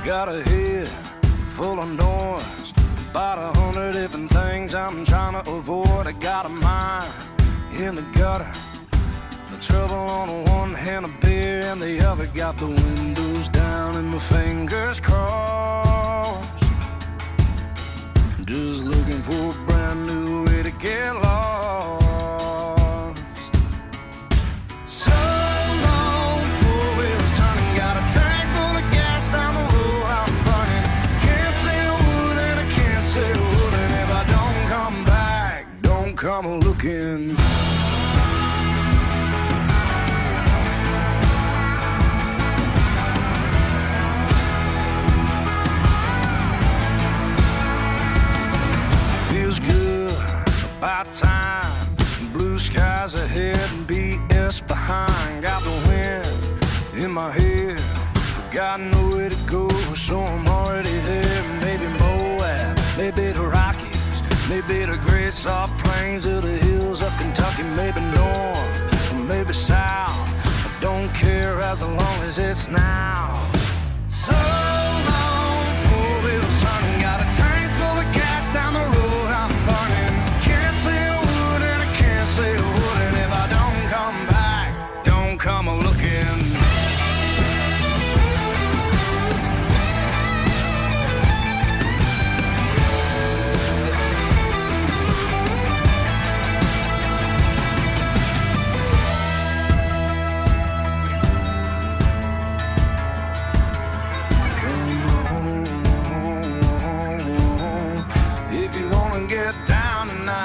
Got a head full of noise, about 100 different things I'm trying to avoid. I got a mind in the gutter, the trouble on the one hand, a beer in the other. Got the windows down and my fingers crossed, just looking for a brand new way to get lost. So long, four wheels turning, got a tank full of gas down the road I'm burning. Can't say a word and I can't say a word, and if I don't come back, don't come looking. About time, blue skies ahead and BS behind. Got the wind in my head, got nowhere to go, so I'm already there. Maybe Moab, maybe the Rockies, maybe the great soft plains of the hills of Kentucky. Maybe north, or maybe south, I don't care as long as it's now. So long, four wheels turning, got a tank full of gas down the road I'm burning. Say a word and I can't say a word, and if I don't come back, don't come looking. Come on, if you're gonna get down tonight.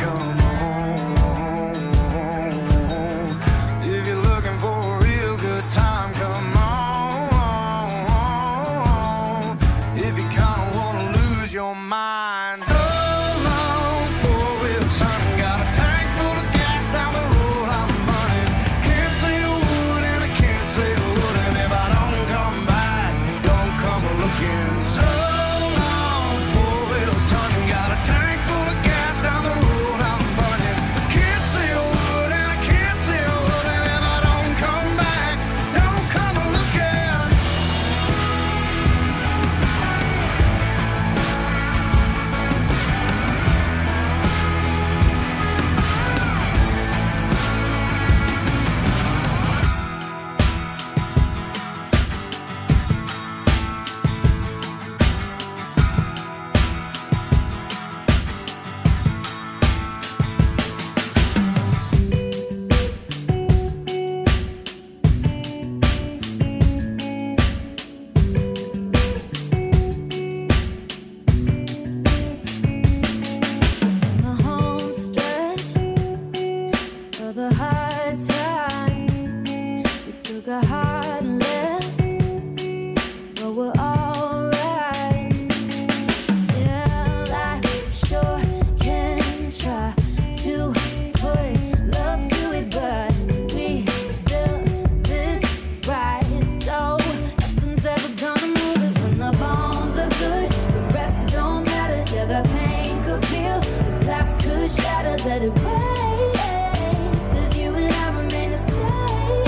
Let it rain, 'cause you and I remain the same.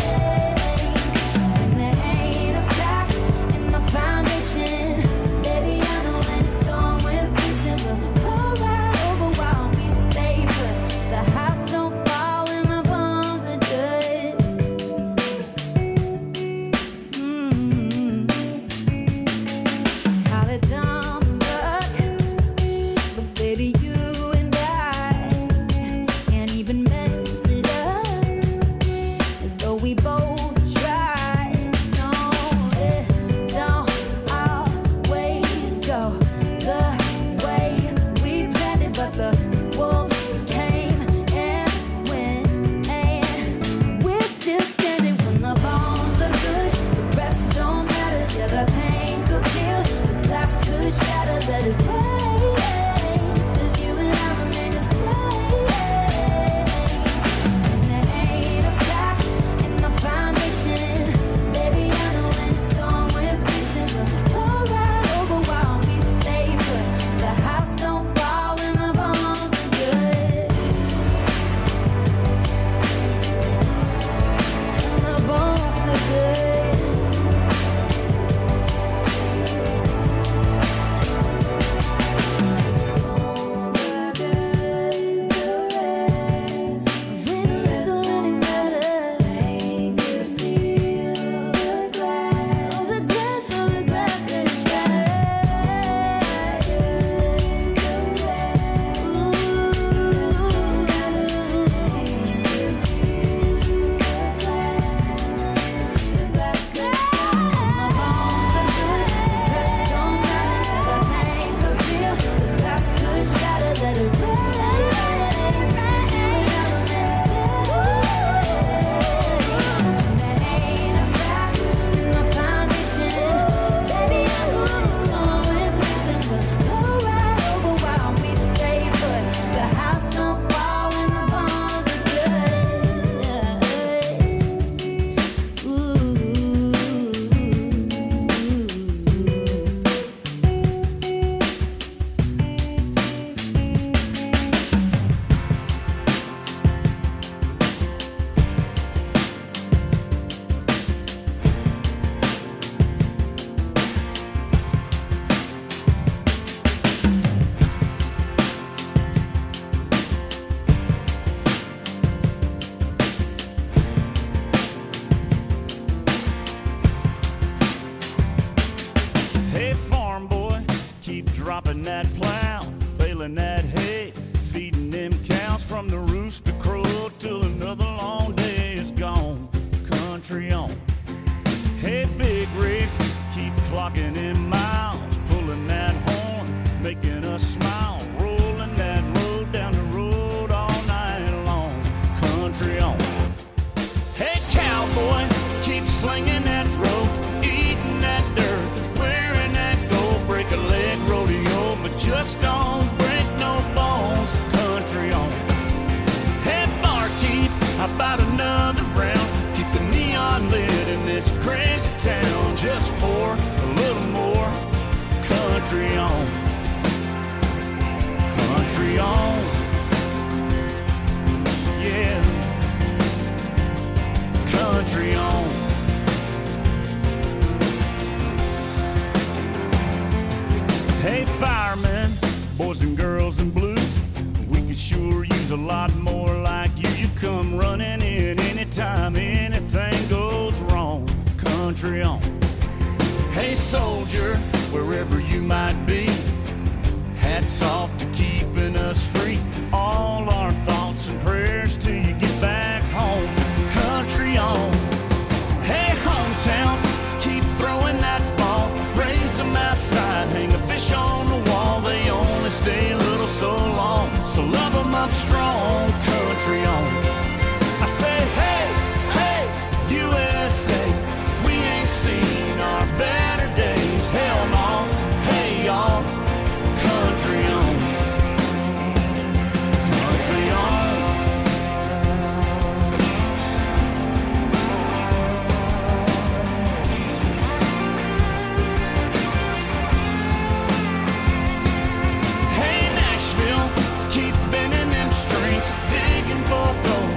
When there ain't a crack in my foundation, baby, I know when it's storm, we're facing, we'll pour right over while we stay put. The house don't fall when my bones are good. Call it dumb luck, but baby, you and I them cows from the rooster crow till another long day is gone. Country on. Hey, Big Rick, keep clocking in miles, pulling that horn, making us smile, rolling that road down the road all night long. Country on. Hey, cowboy, keep slinging that rope, eating that dirt, wearing that gold, break a leg rodeo, but just don't break no bones. Country on. Hey, barkeep, how about another round? Keep the neon lit in this crazy town. Just pour a little more. Country on. Country on. Yeah. Country on. Hey, firemen, boys and girls in blue, we could sure use a lot more like you. You come running in anytime anything goes wrong. Country on. Hey, soldier, wherever you might be, hats off to keeping us free. All our thoughts and prayers till you get back home. Country on. Hey, hometown, keep throwing that ball, raise them outside, hang a fish on the wall. They only stay a little so long, so love them up strong. Country on. I say, hey, hey, USA, we ain't seen our better days. Hell no, hey y'all, country on. Country on. Hey, Nashville, keep bending them strings, digging for gold,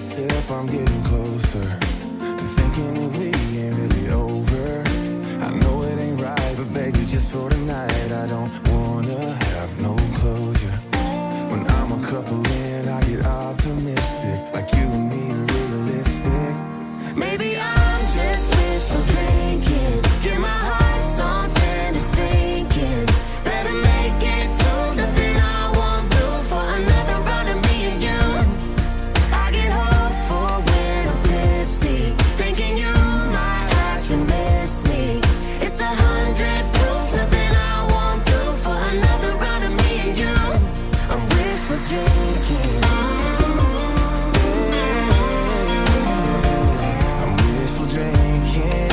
sip, I'm getting closer to thinking that we ain't really over. I know it ain't right, but baby, just for tonight, I don't wanna have no closure. When I'm a couple in, I get optimistic, like you and me are realistic. Maybe I'm just wishful drinking, get my heart something to sink in. Better make it to nothing I won't do for another round of me and you. I get hopeful when I'm tipsy, thinking you might actually miss me. It's 100 proof, nothing I won't do for another round of me and you. I'm wishful drinking. I'm wishful drinking.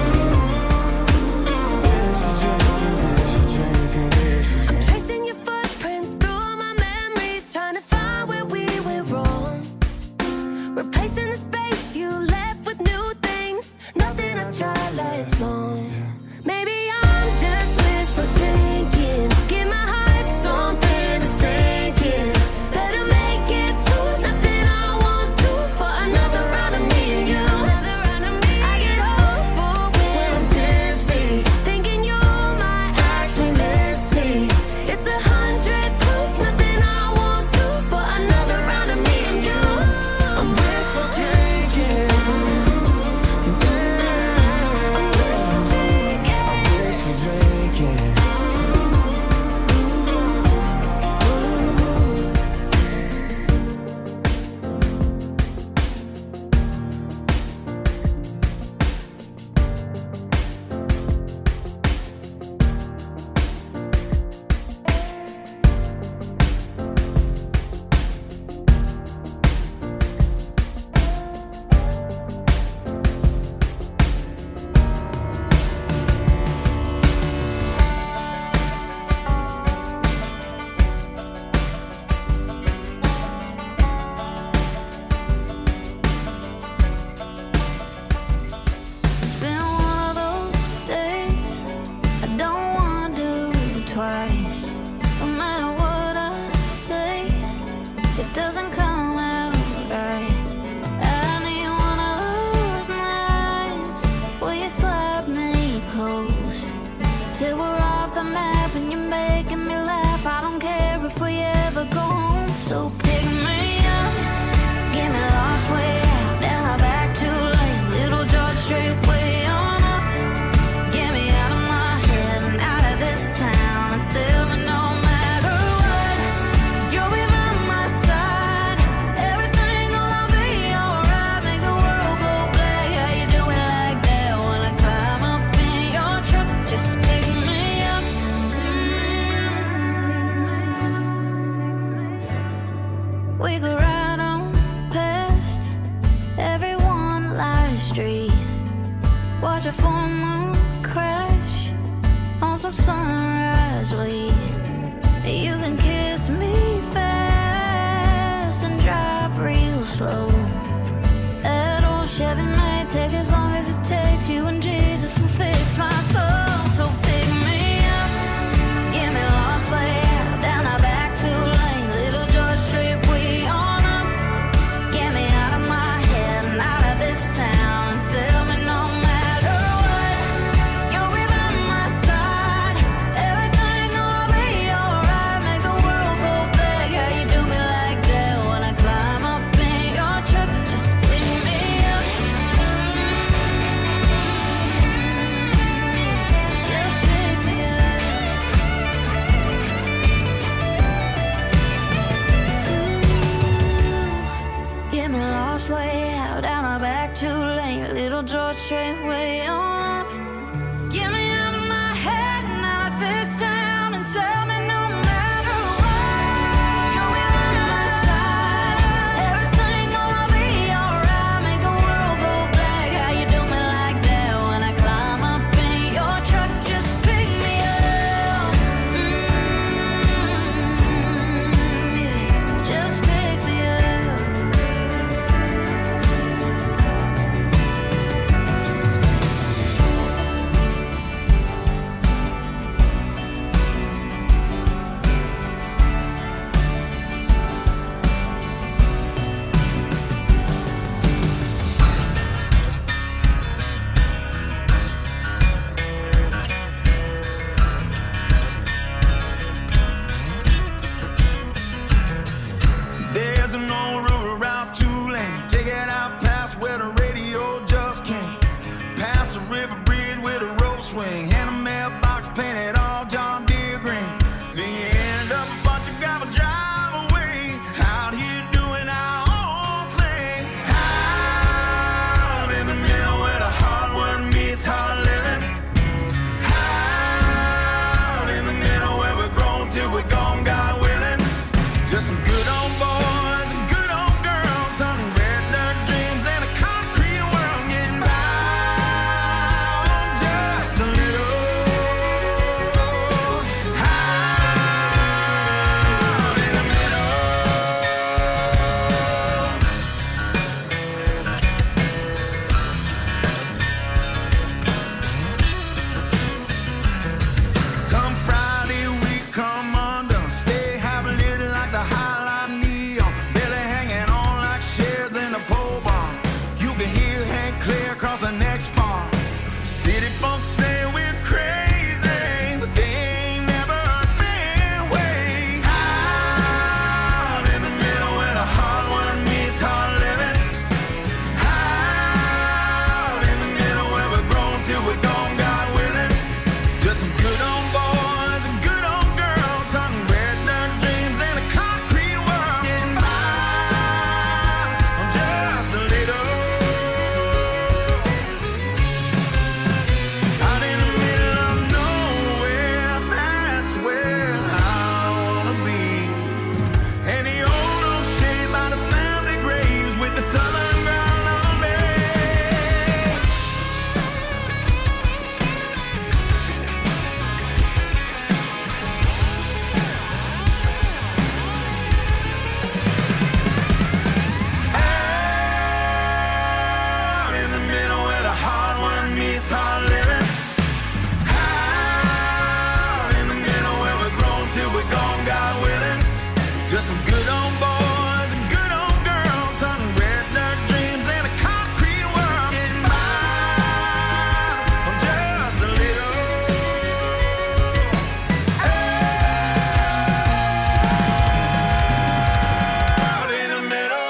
Wishful drinking, wishful drinking, wishful I'm drinking. tracing your footprints through my memories, trying to find where we went wrong. Replacing the space you left with new things. Nothing I tried lasts long. Maybe I'm just wishful drinking, get my heart something to sink in. Better make it to nothing I won't do for another round of me and you. I get hopeful when I'm tipsy, thinking you might actually miss me. It's 100 proof, nothing I won't do for another round of me and you. I'm wishful drinking. I'm wishful drinking. Wishful drinking. It's been one of those days I don't wanna do twice. No matter what I say, it doesn't come out right. I need one of those nights where you slap me close till we're off the map and you're making me laugh. I don't care if we ever go home. So pick me up, get me lost way out, down our back too late, little George Strait way on up. Get me out of my head and out of this town and tell me no matter what, you'll be by my side. Everything gonna be alright, make the world go black. How you do it like that when I climb up in your truck? Just pick me up. We go right on past every one live street, watch a full moon crash on some sunrise weed. You can kiss me fast and drive real slow. That old Chevy may take as long as it takes. You and Jesus will fix my soul. So pick me up, get me lost way out, down our back two lane, little George Strait way on up. Get me out of my head and out of this town and tell me no matter what, you'll be by my side. Everything gonna be alright, make the world go black. How you do me like that when I climb up in your truck? Just pick me up. Just pick me up. Ooh, get me lost way out, down our back two lane, little George Strait way on up. Get me out of my head and out of this town and tell me no matter what, you'll be by my side. Everything gonna be alright, make the world go black. How you do me like that when I climb up in your truck? Just pick me up. Yeah. Just pick me up. an old river out 2 lane. Take it out past where the radio just came. Past a river bridge with a rope swing. And a mailbox painted all John Deere green. The end of a bunch of gravel drive away. Out here doing our own thing. Out in the middle where the hard work meets hard living. Out in the middle where we're grown till we're gone, God willing. Just some good old boys and good old girls, some red dirt dreams and a concrete world getting by just a little. Out in the middle. Come Friday, we come undone. Stay half lit like the highlight neon. Belly hanging on like sheds in a pole barn. You can hear Hank clear across the next farm. City folks say we're crazy, but they ain't never been way. Out in the middle where the hard work meets hard living. Out in the middle where we're grown till we're gone, God willing. Just some good old boys and good old girls, some red dirt dreams and a concrete world getting by just a little. Out in the middle of nowhere, that's where I wanna be. And the old oak shade by the family graves with the southern ground on me. Out in the middle where the hard work meets hard living. Out in the middle where we're grown till we're gone, God willing. Just some good old boys and good old girls, some red dirt dreams and a concrete world getting by just a little. Out in the middle.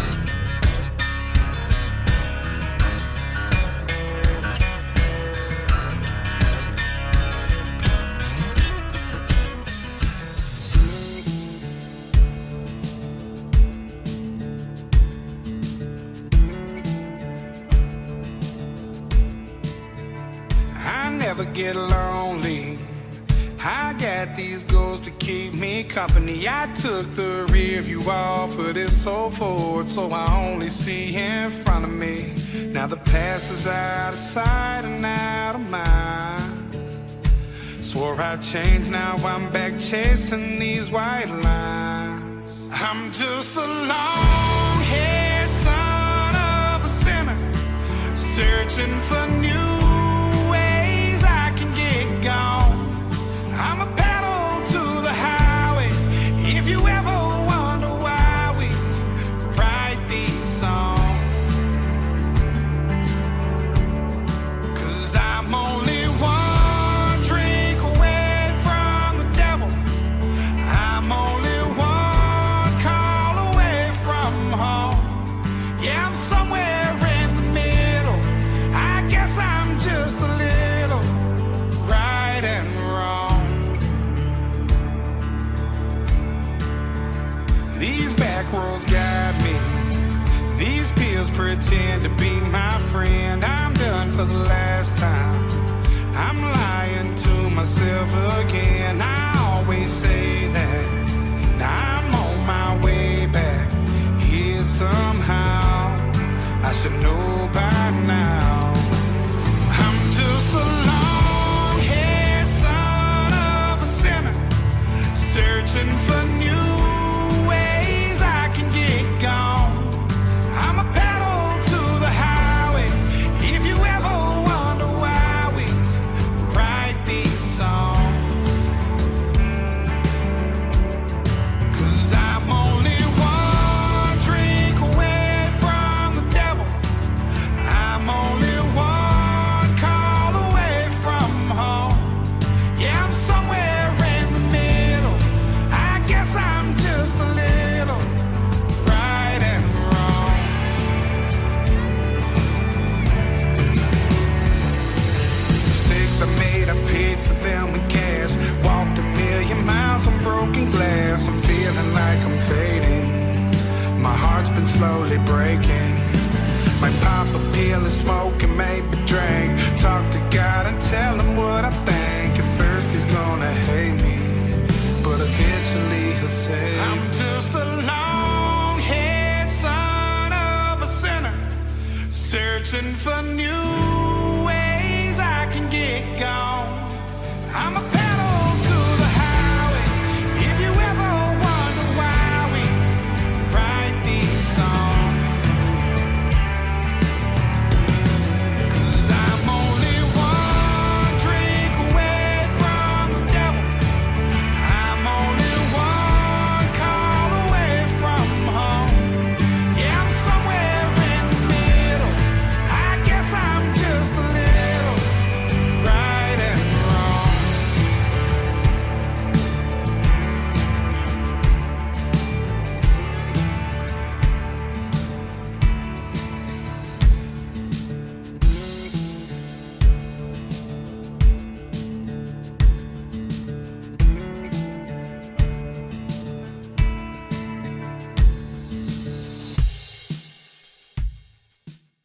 I never get lonely. I got these goals to keep me company. I took the rear view off of this so forward, so I only see in front of me. Now the past is out of sight and out of mind. Swore I'd change, now I'm back chasing these white lines. I'm just a long-haired son of a sinner, searching for new ways I can get gone. I'm a pedal to the highway. If you ever wonder why we write these songs, 'cause I'm only one drink away from the devil. I'm only one call away from home. Yeah, I'm somewhere in the middle. I guess I'm just a little right and wrong. These back roads guide me. These pills pretend to be my friend. I'm done for the last time. I'm lying to myself again. I always say that. Now I'm on my way back here somehow. I should know by now. I'm just a long-haired son of a sinner, searching for new ways I can get gone. I'm a pedal to the highway. If you ever wonder why we write these songs, 'cause I'm only one drink away from the devil. been slowly breaking. Might pop a pill and smoke and maybe drink. Talk to God and tell him what I think. At first he's gonna hate me, but eventually he'll say I'm just a long-haired son of a sinner, searching for new